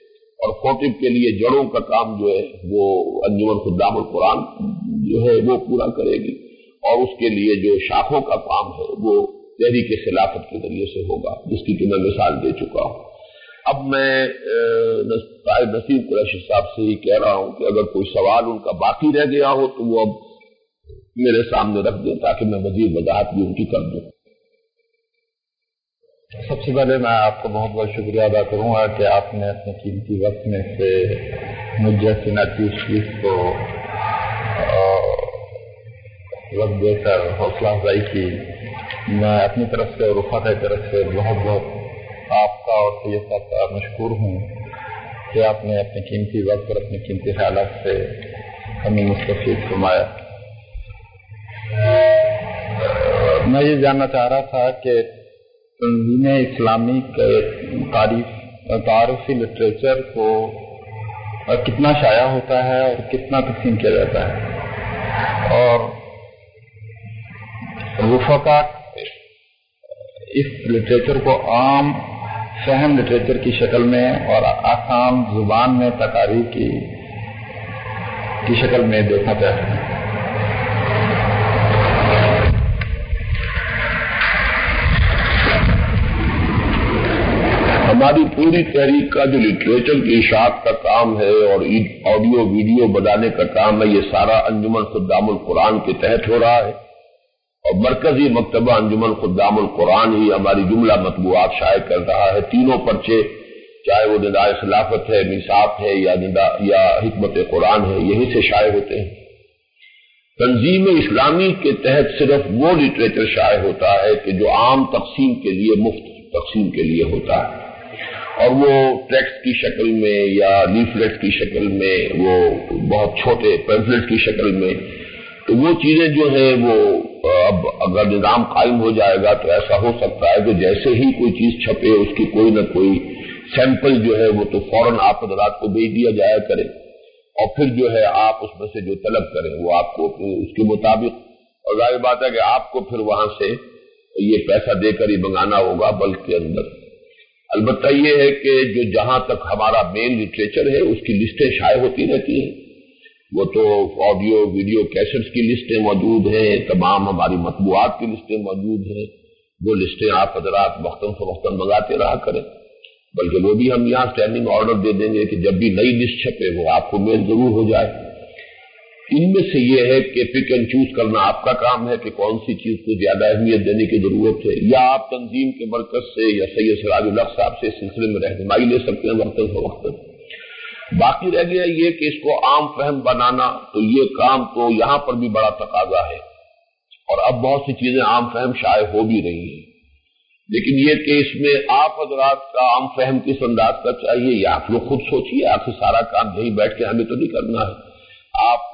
اور خوطب کے لیے جڑوں کا کام جو ہے وہ انجمن خدام القرآن جو ہے وہ پورا کرے گی، اور اس کے لیے جو شاخوں کا کام ہے وہ تحریک خلافت کے ذریعے سے ہوگا، جس کی کہ میں مثال دے چکا ہوں۔ اب میں صاحب نصیر قریشی صاحب سے ہی کہہ رہا ہوں کہ اگر کوئی سوال ان کا باقی رہ گیا ہو تو وہ اب میرے سامنے رکھ دیں تاکہ میں مزید وضاحت بھی ان کی کر دوں۔ سب سے پہلے میں آپ کا بہت بہت شکریہ ادا کروں گا کہ آپ نے اپنے قیمتی وقت میں سے مجھ جیسے نعتیہ شریف کو وقت دے کر حوصلہ افزائی کی۔ میں اپنی طرف سے اور رفقا کی طرف سے بہت بہت آپ کا اور سید صاحب کا مشکور ہوں کہ آپ نے اپنے قیمتی وقت اور اپنے قیمتی خیالات سے ہمیں مستفید فرمایا۔ میں یہ جاننا چاہ رہا تھا کہ تنظیم اسلامی کے تعریف تعارفی لٹریچر کو کتنا شائع ہوتا ہے اور کتنا تقسیم کیا جاتا ہے، اور رفقا اس لٹریچر کو عام فہم لٹریچر کی شکل میں اور آسان زبان میں تقاریر کی کی شکل میں دیکھنا چاہتے ہیں۔ ہماری پوری تحریک کا جو لٹریچر کی اشاعت کا کام ہے اور آڈیو ویڈیو بنانے کا کام ہے، یہ سارا انجمن خدام القرآن کے تحت ہو رہا ہے، اور مرکزی مکتبہ انجمن خدام القرآن ہی ہماری جملہ مطبوعات شائع کر رہا ہے۔ تینوں پرچے، چاہے وہ ندائے خلافت ہے، میثاق ہے یا ندا یا حکمت قرآن ہے، یہی سے شائع ہوتے ہیں۔ تنظیم اسلامی کے تحت صرف وہ لٹریچر شائع ہوتا ہے کہ جو عام تقسیم کے لیے مفت تقسیم کے لیے ہوتا ہے، اور وہ ٹیکسٹ کی شکل میں یا لیفلیٹ کی شکل میں، وہ بہت چھوٹے پیمفلیٹ کی شکل میں، تو وہ چیزیں جو ہیں وہ اب اگر نظام قائم ہو جائے گا تو ایسا ہو سکتا ہے کہ جیسے ہی کوئی چیز چھپے اس کی کوئی نہ کوئی سیمپل جو ہے وہ تو فوراً آپ حضرات کو بھیج دیا جایا کرے، اور پھر جو ہے آپ اس میں سے جو طلب کریں وہ آپ کو اس کے مطابق، اور ظاہر بات ہے کہ آپ کو پھر وہاں سے یہ پیسہ دے کر ہی منگانا ہوگا بلکہ کے اندر۔ البتہ یہ ہے کہ جو جہاں تک ہمارا مین لٹریچر ہے اس کی لسٹیں شائع ہوتی رہتی ہیں، وہ تو آڈیو ویڈیو کیسٹس کی لسٹیں موجود ہیں، تمام ہماری مطبوعات کی لسٹیں موجود ہیں، وہ لسٹیں آپ حضرات وقتاً فوقتاً منگاتے رہا کریں، بلکہ وہ بھی ہم یہاں اسٹینڈنگ آرڈر دے دیں گے کہ جب بھی نئی لسٹ چھپے وہ آپ کو میل ضرور ہو جائے۔ ان میں سے یہ ہے کہ پک اینڈ چوز کرنا آپ کا کام ہے کہ کون سی چیز کو زیادہ اہمیت دینے کی ضرورت ہے، یا آپ تنظیم کے مرکز سے یا سید سراج الحق صاحب سے اس سلسلے میں رہنمائی لے سکتے ہیں وقتاً فوقتاً۔ باقی رہ گیا یہ کہ اس کو عام فہم بنانا، تو یہ کام تو یہاں پر بھی بڑا تقاضا ہے، اور اب بہت سی چیزیں عام فہم شائع ہو بھی رہی ہیں، لیکن یہ کہ اس میں آپ حضرات کا عام فہم کس انداز کا چاہیے یہ آپ لوگ خود سوچیے۔ آپ سے سارا کام یہی بیٹھ کے ہمیں تو نہیں کرنا ہے۔ آپ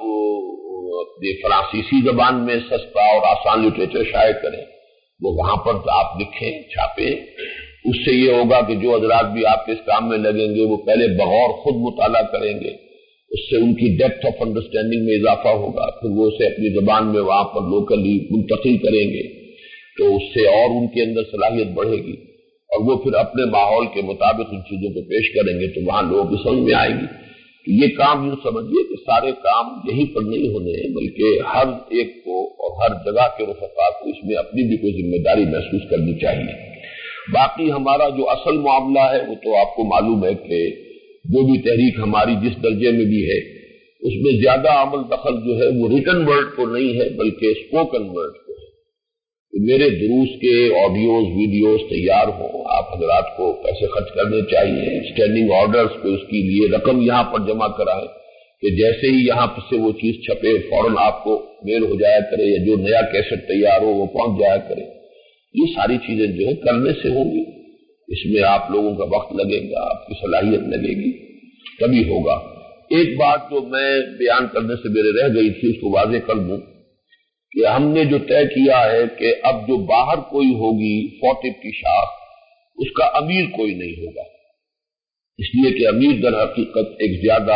اپنی فرانسیسی زبان میں سستا اور آسان لٹریچر شائع کریں، وہ وہاں پر آپ لکھیں چھاپیں، اس سے یہ ہوگا کہ جو حضرات بھی آپ کے اس کام میں لگیں گے وہ پہلے بغور خود مطالعہ کریں گے، اس سے ان کی ڈیپتھ آف انڈرسٹینڈنگ میں اضافہ ہوگا، پھر وہ اسے اپنی زبان میں وہاں پر لوکلی منتقل کریں گے تو اس سے اور ان کے اندر صلاحیت بڑھے گی، اور وہ پھر اپنے ماحول کے مطابق ان چیزوں کو پیش کریں گے تو وہاں لوگوں کی سمجھ میں آئے گی۔ یہ کام یوں سمجھیے کہ سارے کام یہیں پر نہیں ہونے ہیں، بلکہ ہر ایک کو اور ہر جگہ کے رفقا کو اس میں اپنی بھی کوئی ذمہ داری محسوس کرنی چاہیے۔ باقی ہمارا جو اصل معاملہ ہے وہ تو آپ کو معلوم ہے کہ جو بھی تحریک ہماری جس درجے میں بھی ہے اس میں زیادہ عمل دخل جو ہے وہ ریٹن ورڈ کو نہیں ہے بلکہ اسپوکن ورڈ کو ہے۔ میرے دروس کے آڈیوز ویڈیوز تیار ہوں، آپ حضرات کو پیسے خرچ کرنے چاہیے، اسٹینڈنگ آرڈرز پہ اس کے لیے رقم یہاں پر جمع کرائیں کہ جیسے ہی یہاں سے وہ چیز چھپے فوراً آپ کو میل ہو جایا کرے، یا جو نیا کیسٹ تیار ہو وہ پہنچ جایا کرے۔ یہ ساری چیزیں جو ہے کرنے سے ہوں گی، اس میں آپ لوگوں کا وقت لگے گا، آپ کی صلاحیت لگے گی، تبھی ہوگا۔ ایک بات جو میں بیان کرنے سے میرے رہ گئی تھی اس کو واضح کر دوں کہ ہم نے جو طے کیا ہے کہ اب جو باہر کوئی ہوگی فوٹب کی شاخ اس کا امیر کوئی نہیں ہوگا، اس لیے کہ امیر در حقیقت ایک زیادہ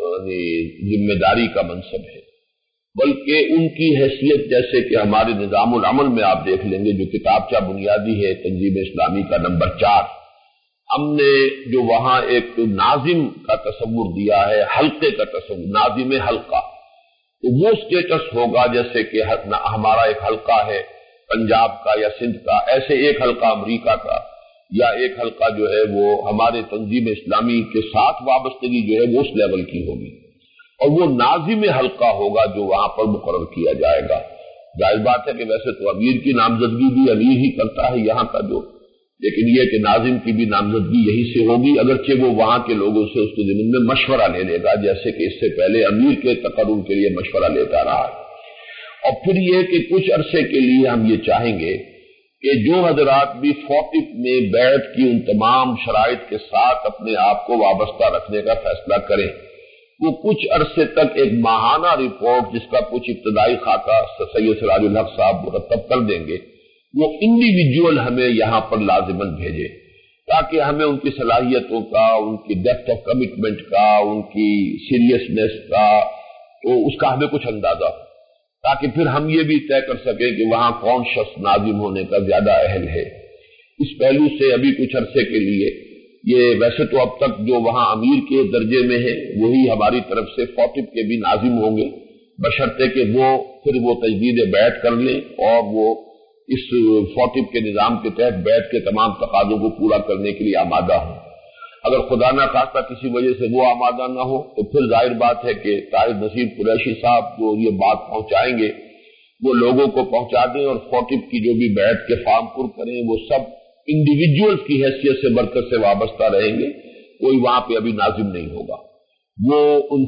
ذمہ داری کا منصب ہے، بلکہ ان کی حیثیت جیسے کہ ہمارے نظام العمل میں آپ دیکھ لیں گے جو کتابچہ بنیادی ہے تنظیم اسلامی کا نمبر چار، ہم نے جو وہاں ایک ناظم کا تصور دیا ہے، حلقے کا تصور، ناظم حلقہ، تو وہ اسٹیٹس ہوگا جیسے کہ ہمارا ایک حلقہ ہے پنجاب کا یا سندھ کا، ایسے ایک حلقہ امریکہ کا یا ایک حلقہ جو ہے وہ ہمارے تنظیم اسلامی کے ساتھ وابستگی جو ہے وہ اس لیول کی ہوگی، اور وہ ناظم حلقہ ہوگا جو وہاں پر مقرر کیا جائے گا۔ ظاہر بات ہے کہ ویسے تو امیر کی نامزدگی بھی امیر ہی کرتا ہے یہاں کا جو، لیکن یہ کہ ناظم کی بھی نامزدگی یہی سے ہوگی، اگرچہ وہ وہاں کے لوگوں سے اس کے ضمن میں مشورہ لے لے گا، جیسے کہ اس سے پہلے امیر کے تقرر کے لیے مشورہ لیتا رہا ہے۔ اور پھر یہ کہ کچھ عرصے کے لیے ہم یہ چاہیں گے کہ جو حضرات بھی فوٹک میں بیعت کی ان تمام شرائط کے ساتھ اپنے آپ کو وابستہ رکھنے کا فیصلہ کریں، وہ کچھ عرصے تک ایک ماہانہ رپورٹ جس کا کچھ ابتدائی خاکہ سید سراج الحق صاحب مرتب کر دیں گے، وہ انڈیویجول ہمیں یہاں پر لازماً بھیجے، تاکہ ہمیں ان کی صلاحیتوں کا، ان کی ڈیپتھ آف کمٹمنٹ کا، ان کی سیریسنیس کا، تو اس کا ہمیں کچھ اندازہ ہو، تاکہ پھر ہم یہ بھی طے کر سکیں کہ وہاں کون شخص ناظم ہونے کا زیادہ اہل ہے۔ اس پہلو سے ابھی کچھ عرصے کے لیے یہ ویسے تو اب تک جو وہاں امیر کے درجے میں ہے وہی ہماری طرف سے فوٹک کے بھی ناظم ہوں گے، بشرطے کہ وہ پھر وہ تجدید بیعت کر لیں اور وہ اس فوٹک کے نظام کے تحت بیعت کے تمام تقاضوں کو پورا کرنے کے لیے آمادہ ہوں۔ اگر خدا نہ خواستہ کسی وجہ سے وہ آمادہ نہ ہو تو پھر ظاہر بات ہے کہ طاہر نصیر قریشی صاحب جو یہ بات پہنچائیں گے وہ لوگوں کو پہنچا دیں، اور فوٹک کی جو بھی بیعت کے فارم پر کریں وہ سب انڈیویجولز کی حیثیت سے برکت سے وابستہ رہیں گے، کوئی وہاں پہ ابھی ناظم نہیں ہوگا۔ وہ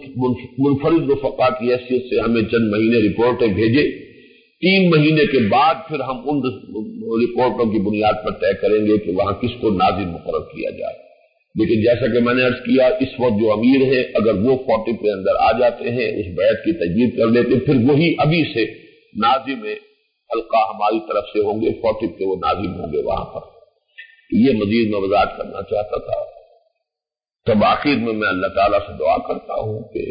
منفرد رفقا کی حیثیت سے ہمیں چند مہینے رپورٹیں بھیجے، تین مہینے کے بعد پھر ہم ان رپورٹوں کی بنیاد پر طے کریں گے کہ وہاں کس کو ناظم مقرر کیا جائے۔ لیکن جیسا کہ میں نے عرض کیا، اس وقت جو امیر ہیں اگر وہ فوٹک کے اندر آ جاتے ہیں، اس بیعت کی تجدید کر لیتے، پھر وہی ابھی سے ناظم حلقہ ہماری طرف سے ہوں گے، فوٹک کے وہ ناظم ہوں گے وہاں پر۔ یہ مزید میں وضاحت کرنا چاہتا تھا۔ تب آخر میں میں اللہ تعالیٰ سے دعا کرتا ہوں کہ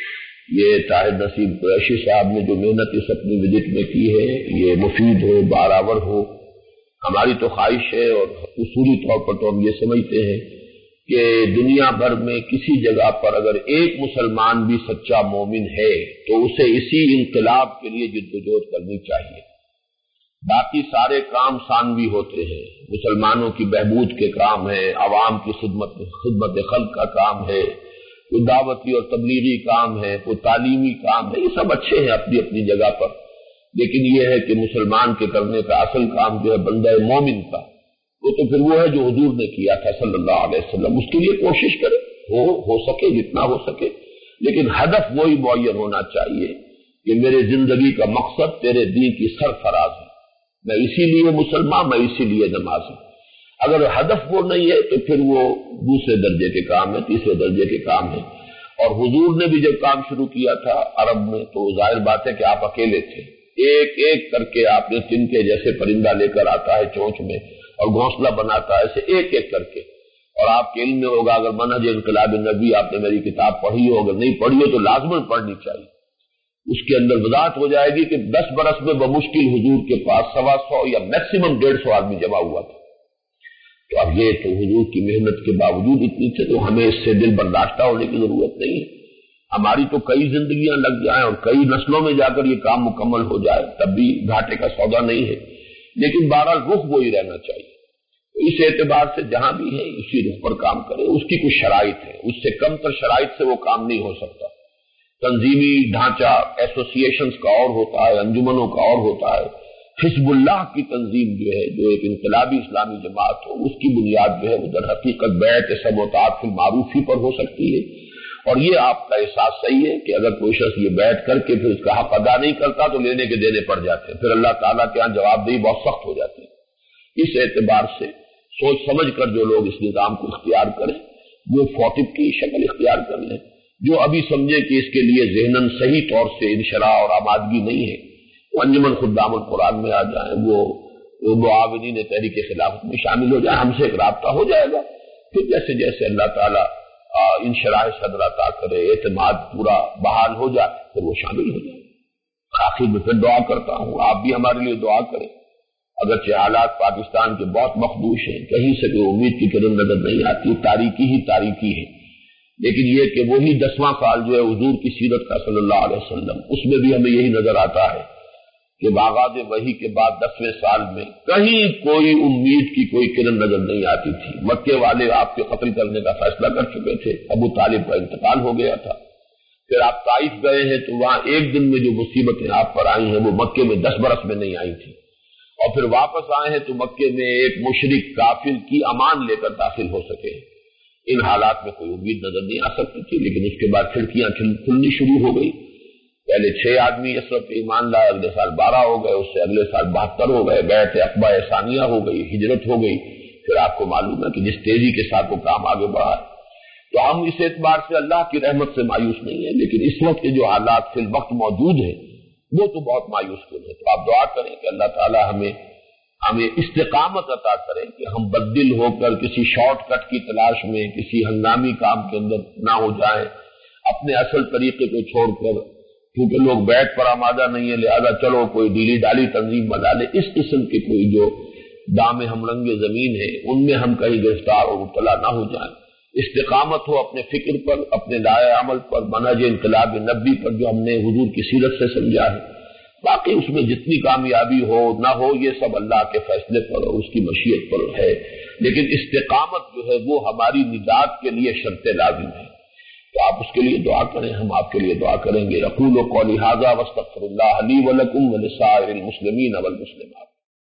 یہ طاہر نصیر قریشی صاحب نے جو محنت اس اپنی وزٹ میں کی ہے یہ مفید ہو، بارآور ہو۔ ہماری تو خواہش ہے اور اصولی طور پر تو ہم یہ سمجھتے ہیں کہ دنیا بھر میں کسی جگہ پر اگر ایک مسلمان بھی سچا مومن ہے تو اسے اسی انقلاب کے لیے جدوجہد کرنی چاہیے۔ باقی سارے کام ثانوی ہوتے ہیں، مسلمانوں کی بہبود کے کام ہیں، عوام کی خدمت خدمت خلق کا کام ہے، کوئی دعوتی اور تبلیغی کام ہے، کوئی تعلیمی کام ہے، یہ سب اچھے ہیں اپنی اپنی جگہ پر، لیکن یہ ہے کہ مسلمان کے کرنے کا اصل کام جو ہے بندہ مومن کا، وہ تو پھر وہ ہے جو حضور نے کیا تھا صلی اللہ علیہ وسلم۔ اس کے لیے کوشش کرے، ہو ہو سکے جتنا ہو سکے، لیکن ہدف وہی معین ہونا چاہیے کہ میرے زندگی کا مقصد تیرے دین کی سرفراز ہے، میں اسی لیے مسلمان، میں اسی لیے نمازی۔ اگر ہدف وہ نہیں ہے تو پھر وہ دوسرے درجے کے کام ہے، تیسرے درجے کے کام ہے۔ اور حضور نے بھی جب کام شروع کیا تھا عرب میں تو ظاہر بات ہے کہ آپ اکیلے تھے، ایک ایک کر کے آپ نے تنکے جیسے پرندہ لے کر آتا ہے چونچ میں اور گھونسلہ بناتا ہے، ایسے ایک ایک کر کے۔ اور آپ کے علم میں ہوگا، اگر منہج انقلاب نبی آپ نے میری کتاب پڑھی ہو، اگر نہیں پڑھی ہو تو لازماً پڑھنی چاہیے۔ اس کے اندر وضاحت ہو جائے گی کہ دس برس میں بمشکل حضور کے پاس سوا سو یا میکسیمم ڈیڑھ سو آدمی جمع ہوا تھا۔ تو اب یہ تو حضور کی محنت کے باوجود اتنی تھے، تو ہمیں اس سے دل برداشتہ ہونے کی ضرورت نہیں ہے۔ ہماری تو کئی زندگیاں لگ جائیں اور کئی نسلوں میں جا کر یہ کام مکمل ہو جائے تب بھی گھاٹے کا سودا نہیں ہے، لیکن بہرحال رخ وہی رہنا چاہیے۔ اس اعتبار سے جہاں بھی ہے اسی رخ پر کام کرے۔ اس کی کچھ شرائط ہے، اس سے کم تر شرائط سے وہ کام نہیں ہو سکتا۔ تنظیمی ڈھانچہ ایسوسیشنز کا اور ہوتا ہے، انجمنوں کا اور ہوتا ہے۔ حزب اللہ کی تنظیم جو ہے، جو ایک انقلابی اسلامی جماعت ہو، اس کی بنیاد جو ہے وہ در حقیقت بیعت سب و طاعت فی المعروف ہی پر ہو سکتی ہے۔ اور یہ آپ کا احساس صحیح ہے کہ اگر کوئی شخص یہ بیعت کر کے پھر اس کا حق ادا نہیں کرتا تو لینے کے دینے پڑ جاتے ہیں، پھر اللہ تعالیٰ کے یہاں جواب دہی بہت سخت ہو جاتی ہے۔ اس اعتبار سے سوچ سمجھ کر جو لوگ اس نظام کو اختیار کریں وہ فوٹک کی شکل اختیار کر لیں۔ جو ابھی سمجھے کہ اس کے لیے ذہناً صحیح طور سے انشراح اور آمادگی نہیں ہے، وہ انجمن خدام القرآن میں آ جائیں، وہ وہ معاونین تحریک خلافت میں شامل ہو جائیں، ہم سے ایک رابطہ ہو جائے گا۔ پھر جیسے جیسے اللہ تعالیٰ انشراح صدر عطا کرے، اعتماد پورا بحال ہو جائے، پھر وہ شامل ہو جائے۔ آخر میں پھر دعا کرتا ہوں، آپ بھی ہمارے لیے دعا کریں، اگرچہ حالات پاکستان کے بہت مخدوش ہیں، کہیں سے کوئی امید کی کرن نظر نہیں آتی، تاریکی ہی تاریکی ہے، لیکن یہ کہ وہی دسواں سال جو ہے حضور کی سیرت کا صلی اللہ علیہ وسلم، اس میں بھی ہمیں یہی نظر آتا ہے کہ آغاز وحی کے بعد دسویں سال میں کہیں کوئی امید کی کوئی کرن نظر نہیں آتی تھی۔ مکے والے آپ کے قتل کرنے کا فیصلہ کر چکے تھے، ابو طالب کا انتقال ہو گیا تھا، پھر آپ طائف گئے ہیں تو وہاں ایک دن میں جو مصیبتیں آپ پر آئی ہیں وہ مکے میں دس برس میں نہیں آئی تھی، اور پھر واپس آئے ہیں تو مکے میں ایک مشرک کافر کی امان لے کر داخل ہو سکے۔ ان حالات میں کوئی امید نظر نہیں آ سکتی تھی، لیکن اس کے بعد کھڑکیاں کھلنی شروع ہو گئی۔ پہلے چھ آدمی اس وقت ایمان لائے، اگلے سال بارہ ہو گئے، اس سے اگلے سال بہتر ہو گئے، بیعت عقبہ ثانیہ ہو گئی، ہجرت ہو گئی۔ پھر آپ کو معلوم ہے کہ جس تیزی کے ساتھ وہ کام آگے بڑھا ہے، تو ہم اس اعتبار سے اللہ کی رحمت سے مایوس نہیں ہیں، لیکن اس وقت کے جو حالات فی الوقت موجود ہیں وہ تو بہت مایوس کن ہے۔ تو آپ دعا کریں کہ اللہ تعالی ہمیں ہمیں استقامت عطا کرے کہ ہم بددل ہو کر کسی شارٹ کٹ کی تلاش میں، کسی ہنگامی کام کے اندر نہ ہو جائیں، اپنے اصل طریقے کو چھوڑ کر، کیونکہ لوگ بیٹھ پر آمادہ نہیں ہے لہذا چلو کوئی ڈیلی ڈالی تنظیم بنا لے، اس قسم کے کوئی جو دام ہم رنگ زمین ہے ان میں ہم کہیں گرفتار اور مبتلا نہ ہو جائیں۔ استقامت ہو اپنے فکر پر، اپنے لائے عمل پر، منہج انقلاب نبی پر جو ہم نے حضور کی سیرت سے سمجھا ہے، باقی اس میں جتنی کامیابی ہو نہ ہو یہ سب اللہ کے فیصلے پر اور اس کی مشیت پر ہے، لیکن استقامت جو ہے وہ ہماری نجات کے لیے شرط لازم ہے۔ تو آپ اس کے لیے دعا کریں، ہم آپ کے لیے دعا کریں گے۔ اقول قولی ھذا واستغفر اللہ لی ولکم ولسائر المسلمین والمسلمات۔